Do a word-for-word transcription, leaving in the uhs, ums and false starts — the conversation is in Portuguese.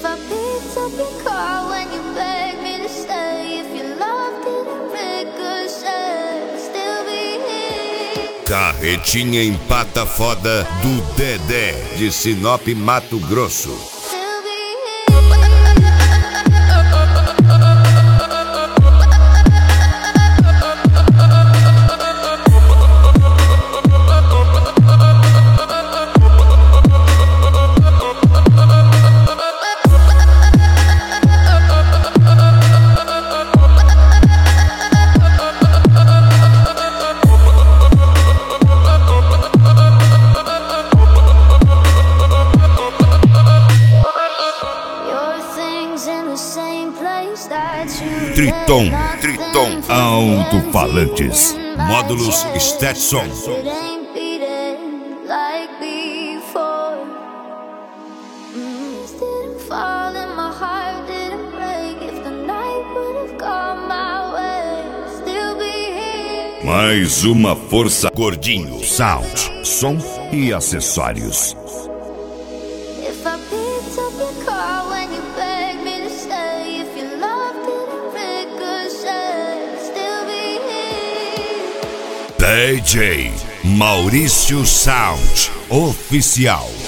If I picked up your call when you begged me to stay, if your love didn't ricochet, still be here. Carretinha empata foda do Dedé de Sinop, Mato Grosso. Triton, Triton, alto-falantes, módulos Stetson. Mais uma força. Gordinho, sound, som e acessórios. D J Maurício Sound Oficial.